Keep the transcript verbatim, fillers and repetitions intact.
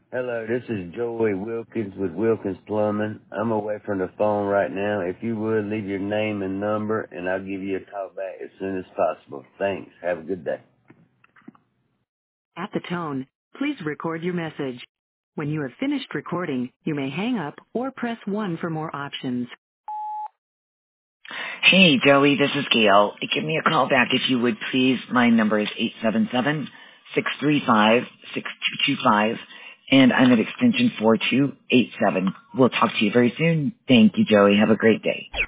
Hello, this is Joey Wilkins with Wilkins Plumbing. I'm away from the phone right now. If you would, leave your name and number, and I'll give you a call back as soon as possible. Thanks. Have a good day. At the tone, please record your message. When you have finished recording, you may hang up or press one for more options. Hey, Joey, this is Gail. Give me a call back if you would, please. My number is eight seven seven, six three five, six two two five, and I'm at extension four two eight seven. We'll talk to you very soon. Thank you, Joey. Have a great day.